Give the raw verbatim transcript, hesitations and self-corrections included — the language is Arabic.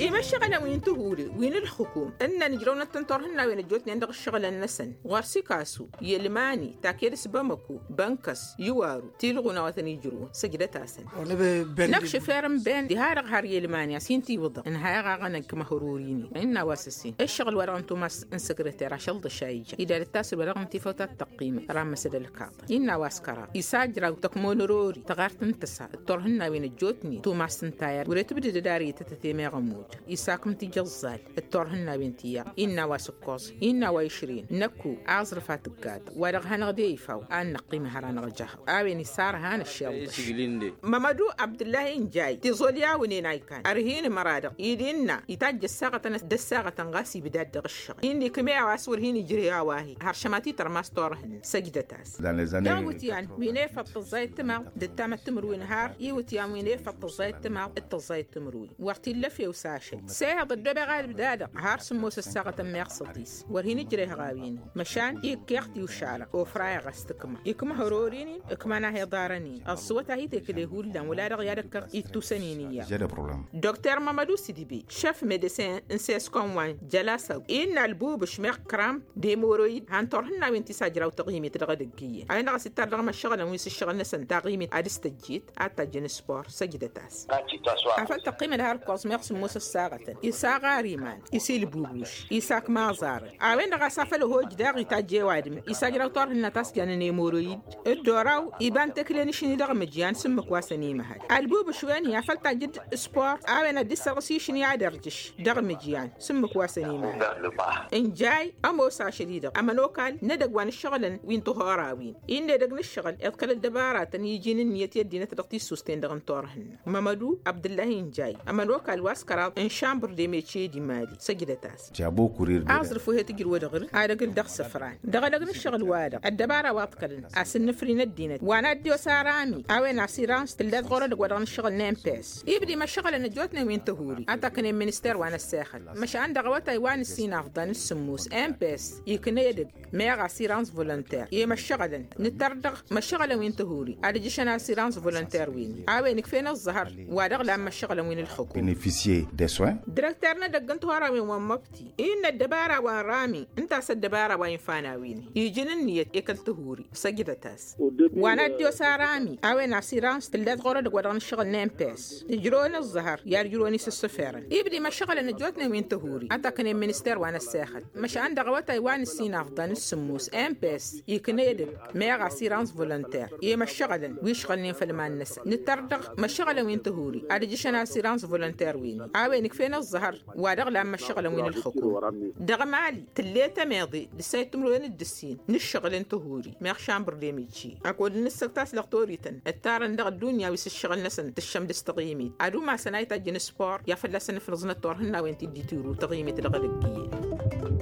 إيه الشغلة وين تهوري وين الحكومة إن نجرون تنطرهن وين جوتني عندك الشغلة النسن وارسي كاسو يلماني تاكيد سبامكو بنكس يوارو تيلغونا وثني يجرو سجدة تاسن نقش فارم بين دي هارغ هار يلماني سينتي وضع إن هاغا غنك مهروريني إننا واسسين الشغل ورغم توماس إن سكرتير شلط الشايجة إذا التاسل ورغم تفوتات تقييمة رام سد الكاطة إننا واسكرا يساجرا وتكمون روري تغارت انتسا الطرهن وين الجوتني توماس تنتاير وريت بدي داري تتثيمي غموج يساكم تجزال الطرهن بنتيا إننا واسكوز إننا ويشرين نكو أعزرفات القاد ورغ هنغدي فاو أن نقيم هران رجاه أوين صار هان الشيء مامدو عبد الله إنجاي تزوليا ونين أيكان أرهين مرادق يدينا يتاج الساقة الساقة غاسي بداد الشغل إني كمية واسور هين يجريها واهي هرشماتي ترماس طورهن سجدتاس ياوتيان ويني فالتزاي التماغ دتام التمروي نهار يوتيان ويني فالتزاي التماغ التزاي التمروي وقت اللفي وساشي سيهض الدبا غاد بدادق هار سموس الساقة ميقصديس ورهين يجريها غاوين مشان يكيختي وشارع وفرايا غستكما يكما هروريني إكمانا هي دارني الصوت هي تكليهول لان ولا رغيارك يتوسنينيا دكتور مامادو سيديبي شاف ميديسين انسيس كوموان جلاسة إن البوب شميق كرام ديمورويد هانتورهن وين تساجرا وتقييمي تغدقية أنا غسيتار رغم الشغل ويس الشغل نسن تقييمي أدستجيت أتا جنسبور سجدتاس أفل تقييم الهار كوزميق سموس الساغة إساغا ريمان إسيل بوبوش إساك مازار أوين غسافل هو جداغي تاجي وادم إساجرا وطورهن تاس جان نيمورويد الدوراو إبان تكلينشني دغ مجيان سمك واسني مهد البوب شوين يفل تجد سبورت أوين الدسغسيشني عدرجش دغ مجيان سمك واسني مهد إن جاي أمو ساشديد أما لوكال ندق وان الشغل وين تهاراوين إن ندق الشغل أذكر الدبارات أن يجين النية يدينا تدقتي سوستين دغن طورهن مامدو عبد الله إن جاي أما لوكال واسكرا إن شامبر دي ميتشي دي مالي سجدتاس جابو كورير أعرفوا هي تجر ودغر هذا قل دغ سفران دغ دغ الشغل وادا الدبارة واتكلن أسن فرين الدينة وانا ديو سارامي أوين عسيرانس تلاد غورد ودغن الشغل نام بيس يبدي ما الشغل نجوتنا وين تهوري أتاكن المنستير وانا الساخل مش عند غوتا وان السين أفضل السموس ام بيس يكن يدق ميغ عسيرانس فولنتير يما الشغل نتردغ ما الشغل وين تهوري أرجيشن عسيرانس فولنتير وين أوين كفينا الظهر وادغ لما الشغل وين الحكومة بينيفيسيي دي سوين دكتورنا دقن تهارا وين ومبتي إن الدبارة وان رامي انت أسد الدبارة وين فانا وين يجين النية يكل تهوري سجدتاس وانا ديو سارامي أوين عسيرانس تلاد غورد ودغن الشغل نام بيس يجرون الظهر يرجروني سسفيرا يبدي ما الشغل نجوتنا وين تهوري أتاكن المنستير وانا الساخل مش عند غوتا وان السين أفضل السموس ام بيس يكن يدق ميغ عسيرانس فولنتير يما الشغل ويشغلني في المان نس نتردغ ما الشغل وين تهوري أرجيشن عسيرانس فولنتير وين أوين كفينا الظهر وادغ لما الشغل وين الحكومة دغ مالي تليتا ماضي لسيتمرون الدسين نشغل انتهوري ميغ شامبر ديميتشي أقول نسكتاس لغتوريتن التارن دغ الدنيا ويس الشغل نسن تشم دستقيمي أدو ما سنايتا جنسبور يفلسن في نظن الطورهن وين تدي تورو تقيمي تلغلقية